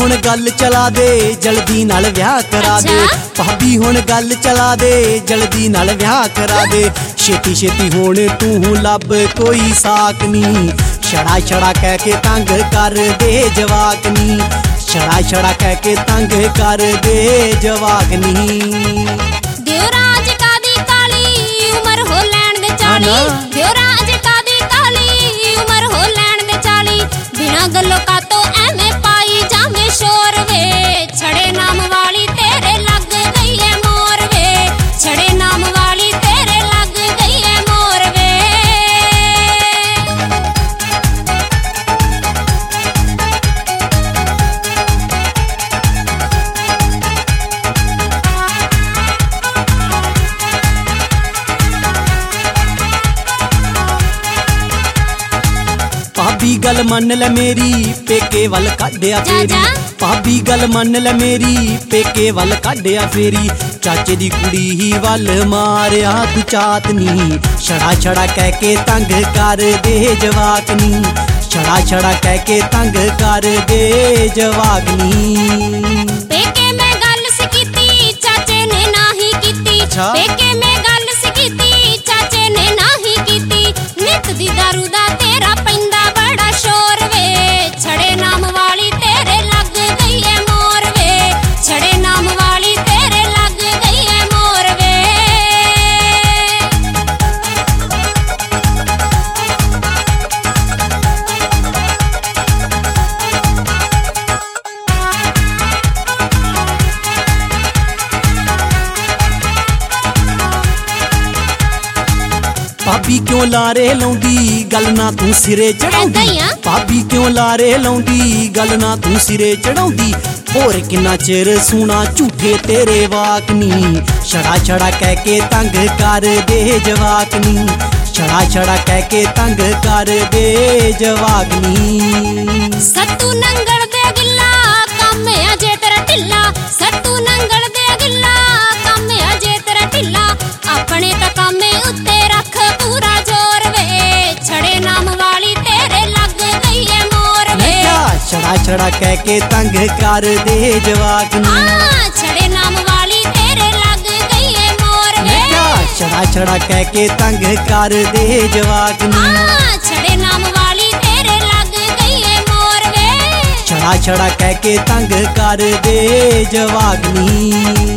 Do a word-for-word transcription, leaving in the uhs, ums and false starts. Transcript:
हुण गल चला दे जल्दी नाल ब्याह करा दे। भाभी हुण गल चला दे जल्दी नाल ब्याह करा दे। छेती छेती हुण तू लब कोई साकनी, छड़ा छड़ा कह के तंग कर दे जवाकनी, छड़ा छड़ा कह के तंग कर दे जवाकनी। देवराज कादी काली उमर हो लैण दे चाली, देवराज कादी काली उमर हो लैण दे चाली। बिना गल्लों का तो एवें पाई जावे शोर वे, छड़े नाम वाली तेरे लग गई है मोर वे, छड़े नाम वाली तेरे लग गई है मोर वे। भाभी गल मन ले मेरी पेके वल काढ़िया फेरी, भाभी गल मन ले मेरी पेके वल काढ़िया फेरी। चाचे दी कुड़ी ही वल मारिया तू चातनी, छड़ा छड़ा कह के तंग कर दे जवाकनी, छड़ा छड़ा कह के तंग कर दे जवाकनी। पेके में गल सिकीती चाचे ने नाही कीती, पेके में गल सिकीती चाचे ने नाही कीती। नित दी दारू दा तेरा पैंदा बड़ा शोर वे, छड़े नाम वाली तेरे लग गई है मोर वे, छड़े नाम वाली तेरे लग गई है मोर वे। भाभी क्यों लारे लाउंदी गल ना तू सिरे चढ़ाउंदी, भाभी क्यों लारे लाउंदी गल ना तू सिरे चढ़ाउंदी। होर किन्ना चिर सुना झूठे तेरे वाकनी, छड़ा छड़ा कह के तंग कर दे जवाकनी, छड़ा छड़ा कह के तंग कर दे जवाकनी। सत्तू नंगल दे गिल्ला कम अजे तेरा ढिल्ला, सत्तू नंगल दे गिल्ला कम अजे तेरा ढिल्ला। अपने तो कामे उत्ते रख पूरा जोर वे, छड़े नाम वाली तेरे लग गई है मोर वे, छड़ा छड़ा कह के तंग कर दे जवाकनी, छड़े नाम वाली तेरे लग गई है मोर वे, छड़ा छड़ा कह के तंग कर दे जवाकनी, छड़े नाम वाली तेरे लग गई है मोर वे, छड़ा छड़ा कह के तंग कर दे जवाकनी।